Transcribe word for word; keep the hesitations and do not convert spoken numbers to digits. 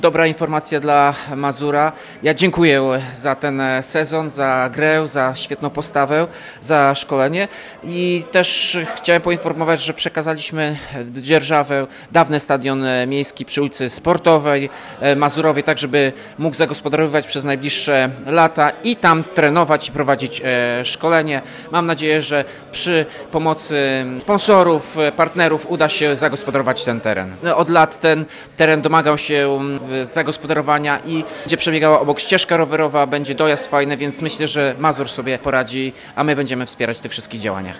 Dobra informacja dla Mazura. Ja dziękuję za ten sezon, za grę, za świetną postawę, za szkolenie i też chciałem poinformować, że przekazaliśmy do Dzierżawy dawny stadion miejski przy ulicy Sportowej Mazurowej, tak żeby mógł zagospodarowywać przez najbliższe lata i tam trenować i prowadzić szkolenie. Mam nadzieję, że przy pomocy sponsorów, partnerów uda się zagospodarować ten teren. Od lat ten teren domagał się zagospodarowania i będzie przebiegała obok ścieżka rowerowa, będzie dojazd fajny, więc myślę, że Mazur sobie poradzi, a my będziemy wspierać w tych wszystkich działaniach.